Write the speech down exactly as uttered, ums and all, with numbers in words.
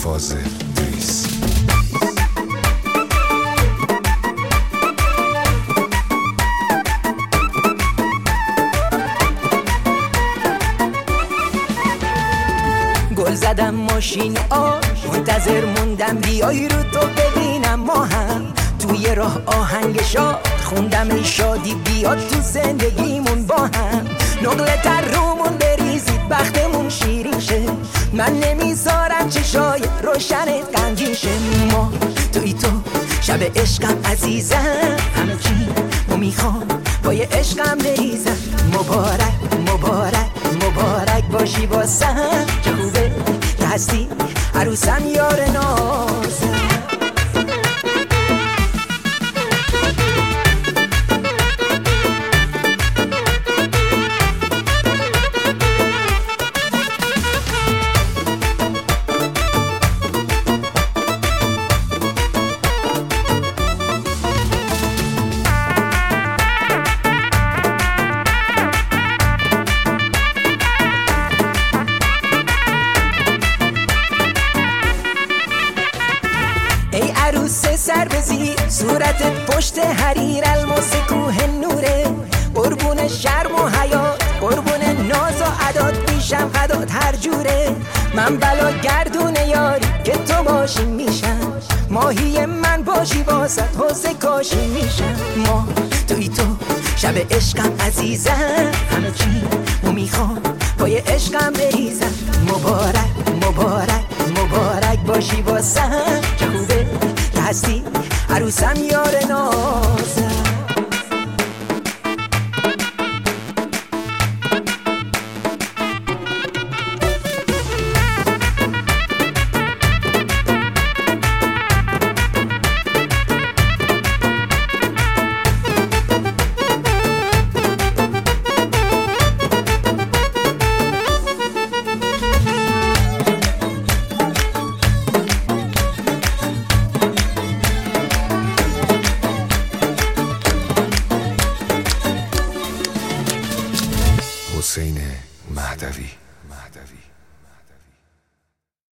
فاضل دریس. گل زدم ماشین آش، منتظر موندم بیای رو تو ببینم ما هم توی راه آهنگ شاد خوندم ای شادی بیاد تو زندگیمون با هم نقل تر رومون بریزید بختمون شیرین شه من نمیذارم چشای روشنت غمگین شه ما توی تو شب عشقم عزیزم همه چی رو میخوام با یه عشقم بریزم مبارک مبارک مبارک باشی واسم چه خوبه که هستی عروسم یار نازم. ای عروس سر بزیر صورتت پشت حریر الماس کوه نوره قربون شرم و حیات قربون ناز و عداد میشم فدات هر جوره من بلا گردون یاری که تو باشی میشم ماهی من باشی واسط حوض کاشی میشم ما توی تو شب عشقم عزیزم همه چی رو میخوام پای عشقم بریزم مبارک مبارک مبارک باشی واسم چه خوبه که هستی عروسم یار نازم. حسین مهدوی.